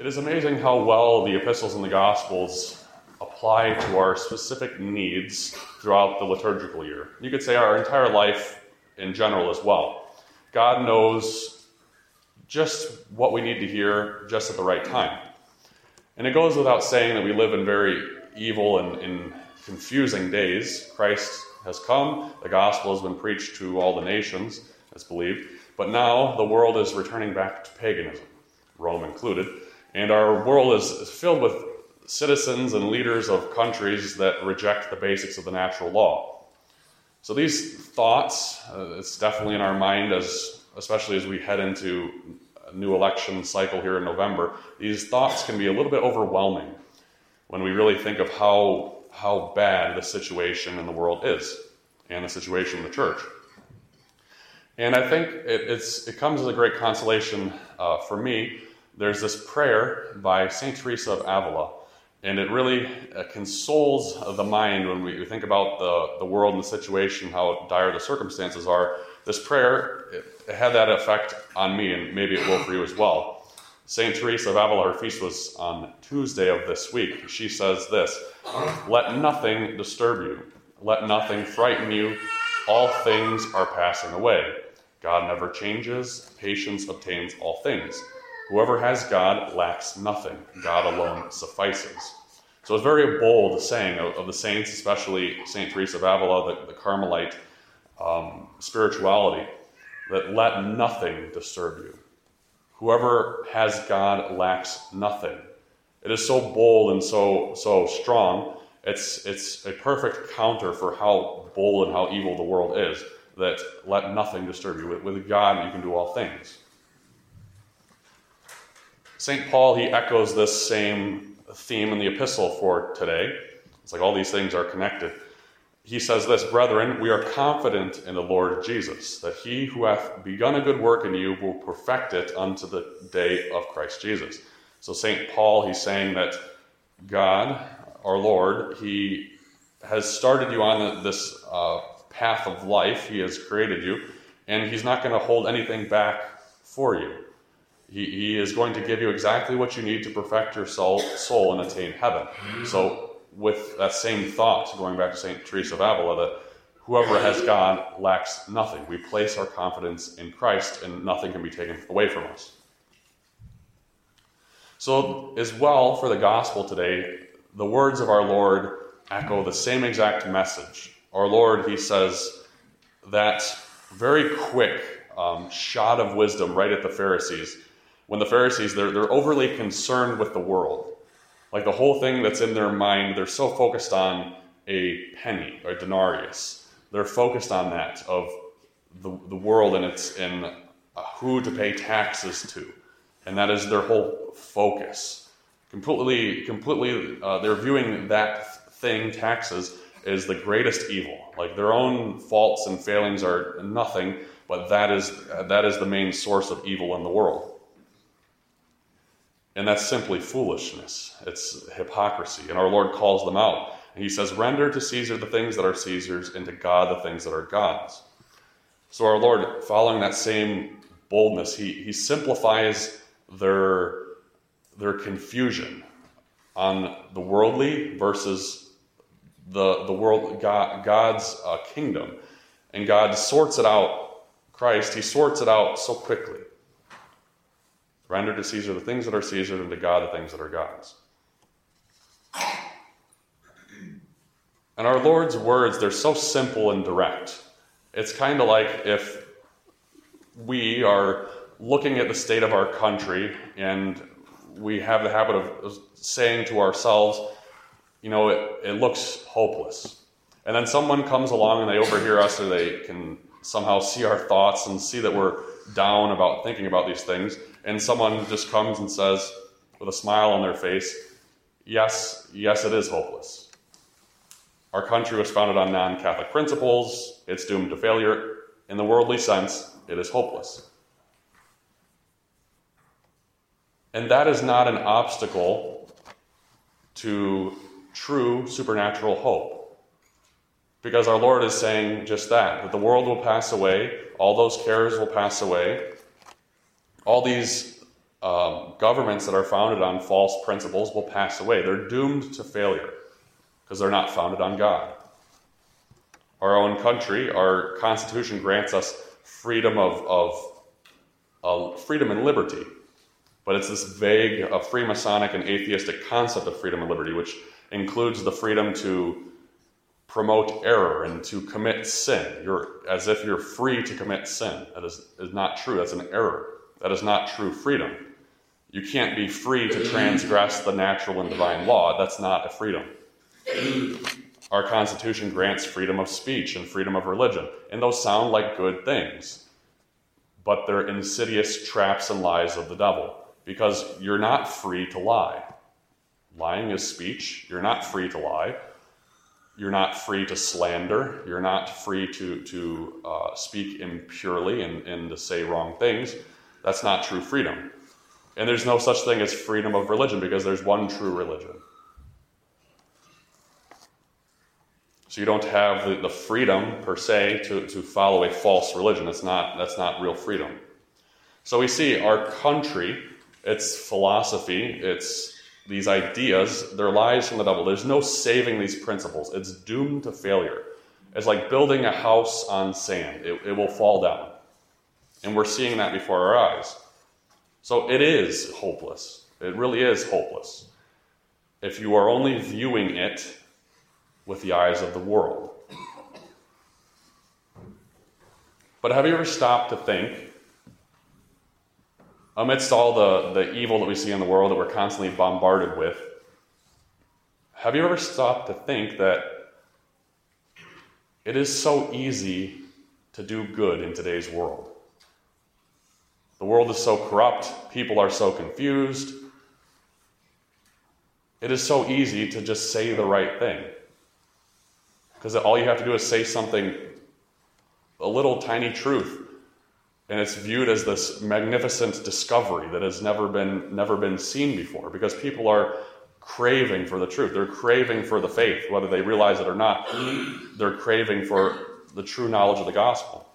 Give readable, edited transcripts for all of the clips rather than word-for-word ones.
It is amazing how well the epistles and the gospels apply to our specific needs throughout the liturgical year. You could say our entire life in general as well. God knows just what we need to hear just at the right time. And it goes without saying that we live in very evil and confusing days. Christ has come, the gospel has been preached to all the nations, as believed, but now the world is returning back to paganism, Rome included, and our world is filled with citizens and leaders of countries that reject the basics of the natural law. So these thoughts, it's definitely in our mind, especially as we head into a new election cycle here in November, these thoughts can be a little bit overwhelming when we really think of how bad the situation in the world is and the situation in the church. And I think it comes as a great consolation for me. There's this prayer by St. Teresa of Avila, and it really consoles the mind when we think about the world and the situation, how dire the circumstances are. This prayer, it had that effect on me, and maybe it will for you as well. St. Teresa of Avila, her feast was on Tuesday of this week. She says this: "Let nothing disturb you. Let nothing frighten you. All things are passing away. God never changes. Patience obtains all things. Whoever has God lacks nothing. God alone suffices." So it's very bold saying of the saints, especially St. Teresa of Avila, the Carmelite spirituality, that let nothing disturb you. Whoever has God lacks nothing. It is so bold and so strong. It's a perfect counter for how bold and how evil the world is, that let nothing disturb you. With God, you can do all things. St. Paul, he echoes this same theme in the epistle for today. It's like all these things are connected. He says this: "Brethren, we are confident in the Lord Jesus, that he who hath begun a good work in you will perfect it unto the day of Christ Jesus." So St. Paul, he's saying that God, our Lord, he has started you on this path of life. He has created you, and he's not going to hold anything back for you. He is going to give you exactly what you need to perfect your soul and attain heaven. So with that same thought, going back to St. Teresa of Avila, that whoever has God lacks nothing. We place our confidence in Christ, and nothing can be taken away from us. So as well, for the gospel today, the words of our Lord echo the same exact message. Our Lord, he says that very quick shot of wisdom right at the Pharisees. When the Pharisees, they're overly concerned with the world. Like the whole thing that's in their mind, they're so focused on a penny or a denarius. They're focused on that, of the world and who to pay taxes to. And that is their whole focus. Completely, they're viewing that thing, taxes, as the greatest evil. Like their own faults and failings are nothing, but that is the main source of evil in the world. And that's simply foolishness. It's hypocrisy. And our Lord calls them out. And he says, "Render to Caesar the things that are Caesar's, and to God the things that are God's." So our Lord, following that same boldness, he simplifies their confusion on the worldly versus the world, God's kingdom. And God sorts it out. Christ, he sorts it out so quickly. "Render to Caesar the things that are Caesar's, and to God the things that are God's." And our Lord's words, they're so simple and direct. It's kind of like if we are looking at the state of our country and we have the habit of saying to ourselves, it looks hopeless. And then someone comes along and they overhear us, or they can somehow see our thoughts and see that we're down about thinking about these things. And someone just comes and says, with a smile on their face, yes, it is hopeless. Our country was founded on non-Catholic principles. It's doomed to failure. In the worldly sense, it is hopeless. And that is not an obstacle to true supernatural hope. Because our Lord is saying just that the world will pass away, all those cares will pass away, all these governments that are founded on false principles will pass away. They're doomed to failure because they're not founded on God. Our own country, our Constitution grants us freedom of freedom and liberty. But it's this vague, Freemasonic and atheistic concept of freedom and liberty, which includes the freedom to promote error and to commit sin. As if you're free to commit sin. That is not true. That's an error. That is not true freedom. You can't be free to transgress the natural and divine law. That's not a freedom. Our Constitution grants freedom of speech and freedom of religion, and those sound like good things. But they're insidious traps and lies of the devil. Because you're not free to lie. Lying is speech. You're not free to lie. You're not free to slander. You're not free to speak impurely and to say wrong things. That's not true freedom. And there's no such thing as freedom of religion because there's one true religion. So you don't have the freedom per se to follow a false religion. That's not real freedom. So we see our country, its philosophy, its these ideas, they're lies from the devil. There's no saving these principles. It's doomed to failure. It's like building a house on sand. It will fall down. And we're seeing that before our eyes. So it is hopeless. It really is hopeless. If you are only viewing it with the eyes of the world. But have you ever stopped to think, amidst all the evil that we see in the world that we're constantly bombarded with, have you ever stopped to think that it is so easy to do good in today's world? The world is so corrupt, people are so confused. It is so easy to just say the right thing. Because all you have to do is say something, a little tiny truth, and it's viewed as this magnificent discovery that has never been seen before, because people are craving for the truth. They're craving for the faith, whether they realize it or not. They're craving for the true knowledge of the gospel.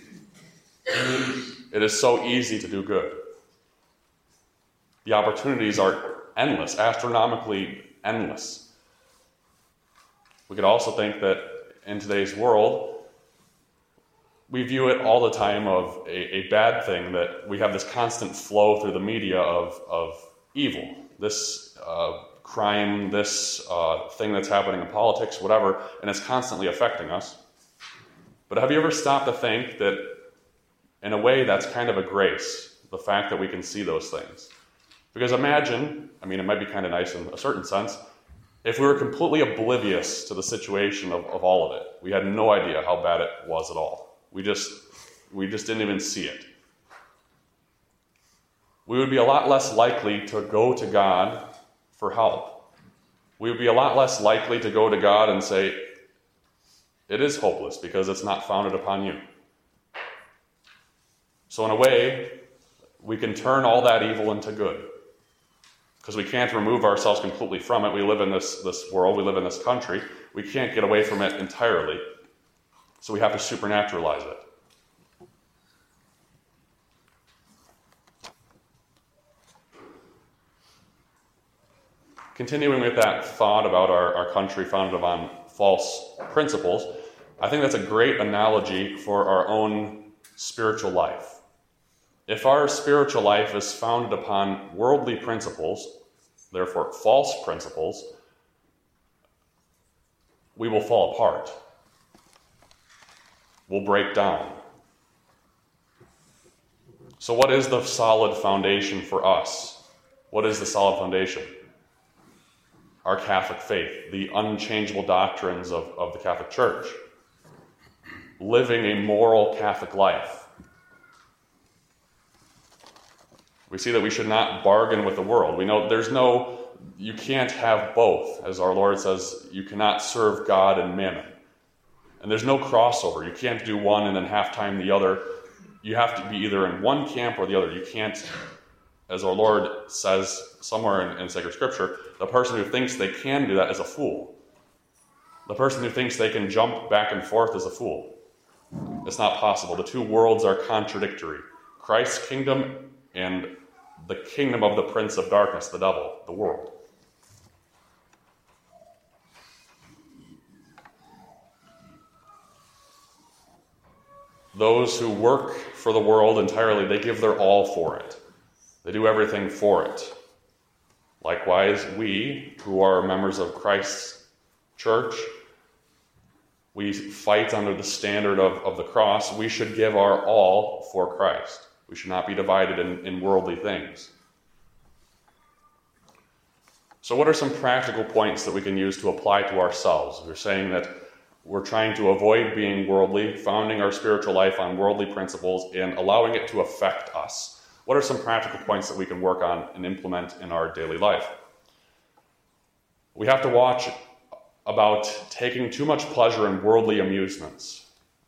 It is so easy to do good. The opportunities are endless, astronomically endless. We could also think that in today's world, we view it all the time of a bad thing, that we have this constant flow through the media of evil. This crime, this thing that's happening in politics, whatever, and it's constantly affecting us. But have you ever stopped to think that, in a way, that's kind of a grace, the fact that we can see those things? Because imagine, it might be kind of nice in a certain sense, if we were completely oblivious to the situation of all of it. We had no idea how bad it was at all. We just didn't even see it. We would be a lot less likely to go to God for help. We would be a lot less likely to go to God and say, it is hopeless because it's not founded upon you. So in a way, we can turn all that evil into good. Because we can't remove ourselves completely from it. We live in this world, we live in this country. We can't get away from it entirely. So we have to supernaturalize it. Continuing with that thought about our country founded upon false principles, I think that's a great analogy for our own spiritual life. If our spiritual life is founded upon worldly principles, therefore false principles, we will fall apart. We'll break down. So what is the solid foundation for us? What is the solid foundation? Our Catholic faith, the unchangeable doctrines of the Catholic Church. Living a moral Catholic life. We see that we should not bargain with the world. We know you can't have both. As our Lord says, you cannot serve God and mammon. And there's no crossover. You can't do one and then half-time the other. You have to be either in one camp or the other. You can't, as our Lord says somewhere in Sacred Scripture, the person who thinks they can do that is a fool. The person who thinks they can jump back and forth is a fool. It's not possible. The two worlds are contradictory. Christ's kingdom and the kingdom of the prince of darkness, the devil, the world. Those who work for the world entirely, they give their all for it. They do everything for it. Likewise, we, who are members of Christ's church, we fight under the standard of the cross. We should give our all for Christ. We should not be divided in worldly things. So what are some practical points that we can use to apply to ourselves? We're saying that we're trying to avoid being worldly, founding our spiritual life on worldly principles, and allowing it to affect us. What are some practical points that we can work on and implement in our daily life? We have to watch about taking too much pleasure in worldly amusements.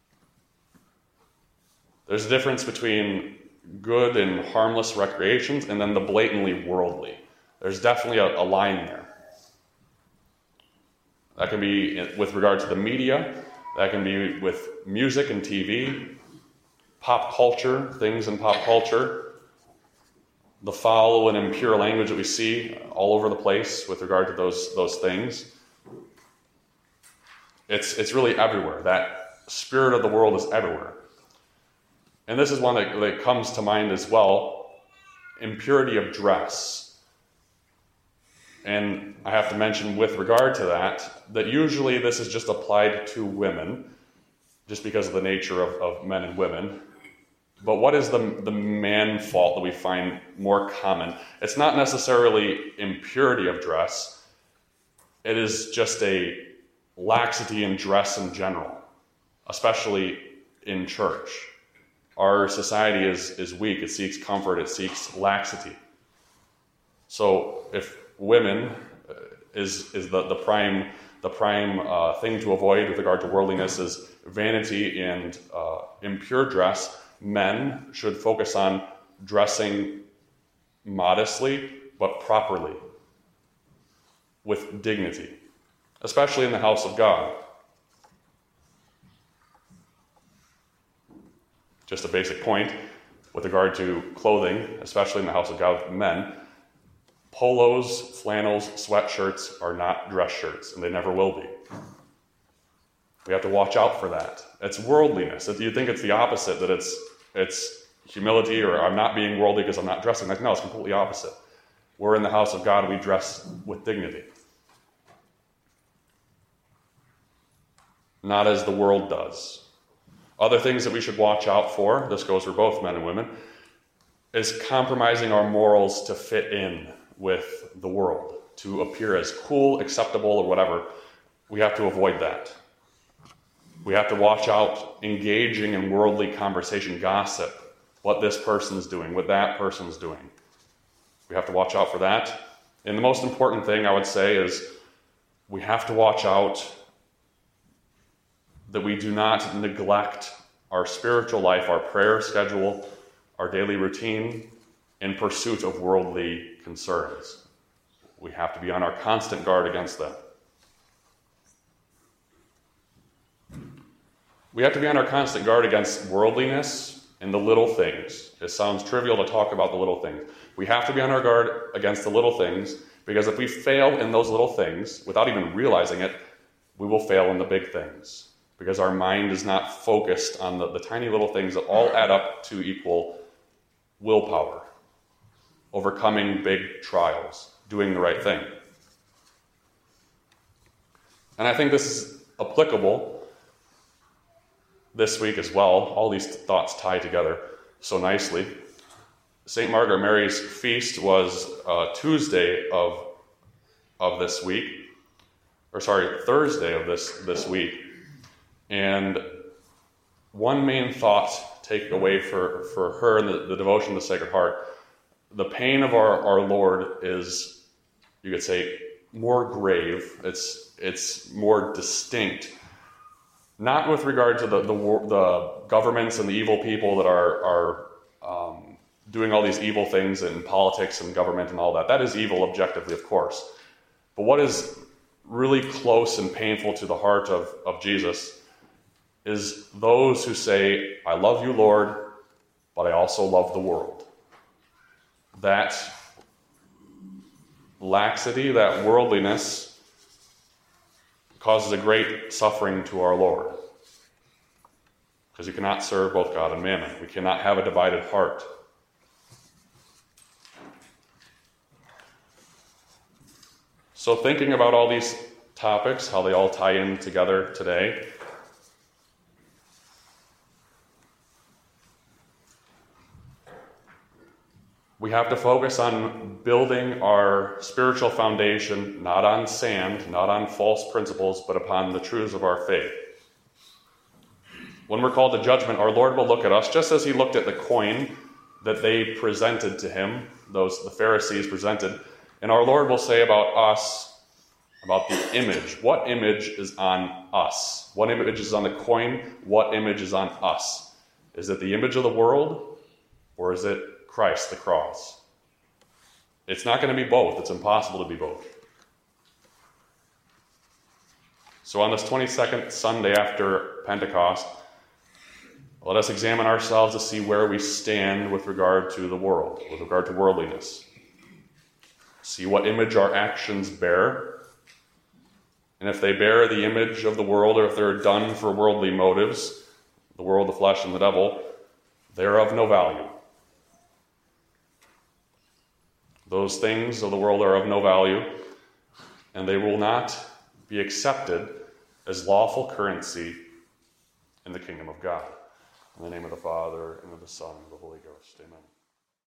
There's a difference between good and harmless recreations and then the blatantly worldly. There's definitely a line there. That can be with regard to the media, that can be with music and TV, pop culture, things in pop culture, the foul and impure language that we see all over the place with regard to those things. It's really everywhere. That spirit of the world is everywhere. And this is one that comes to mind as well, impurity of dress. And I have to mention with regard to that usually this is just applied to women, just because of the nature of men and women. But what is the man fault that we find more common? It's not necessarily impurity of dress. It is just a laxity in dress in general, especially in church. Our society is weak. It seeks comfort. It seeks laxity. So if women is the prime thing to avoid with regard to worldliness is vanity and impure dress, men should focus on dressing modestly but properly, with dignity, especially in the house of God. Just a basic point with regard to clothing, especially in the house of God with men. Polos, flannels, sweatshirts are not dress shirts, and they never will be. We have to watch out for that. It's worldliness. You think it's the opposite, that it's humility, or I'm not being worldly because I'm not dressing. No, it's completely opposite. We're in the house of God, we dress with dignity. Not as the world does. Other things that we should watch out for, this goes for both men and women, is compromising our morals to fit in with the world, to appear as cool, acceptable, or whatever. We have to avoid that. We have to watch out engaging in worldly conversation, gossip, what this person's doing, what that person's doing. We have to watch out for that. And the most important thing I would say is we have to watch out that we do not neglect our spiritual life, our prayer schedule, our daily routine, in pursuit of worldly concerns. We have to be on our constant guard against them. We have to be on our constant guard against worldliness and the little things. It sounds trivial to talk about the little things. We have to be on our guard against the little things, because if we fail in those little things, without even realizing it, we will fail in the big things. Because our mind is not focused on the tiny little things that all add up to equal willpower, overcoming big trials, doing the right thing. And I think this is applicable this week as well. All these thoughts tie together so nicely. St. Margaret Mary's feast was Thursday of this week. And one main thought take away for her in the devotion to the Sacred Heart, the pain of our Lord is, you could say, more grave. It's more distinct. Not with regard to the governments and the evil people that are doing all these evil things in politics and government and all that. That is evil objectively, of course. But what is really close and painful to the heart of Jesus is those who say, I love you, Lord, but I also love the world. that laxity, that worldliness, causes a great suffering to our Lord. Because you cannot serve both God and mammon. We cannot have a divided heart. So thinking about all these topics, how they all tie in together today, we have to focus on building our spiritual foundation not on sand, not on false principles, but upon the truths of our faith. When we're called to judgment, our Lord will look at us just as he looked at the coin that they presented to him, the Pharisees presented, and our Lord will say about us, about the image. What image is on us? What image is on the coin? What image is on us? Is it the image of the world, or is it Christ, the cross? It's not going to be both. It's impossible to be both. So on this 22nd Sunday after Pentecost, let us examine ourselves to see where we stand with regard to the world, with regard to worldliness. See what image our actions bear. And if they bear the image of the world, or if they're done for worldly motives, the world, the flesh, and the devil, they're of no value. Those things of the world are of no value, and they will not be accepted as lawful currency in the kingdom of God. In the name of the Father, and of the Son, and of the Holy Ghost. Amen.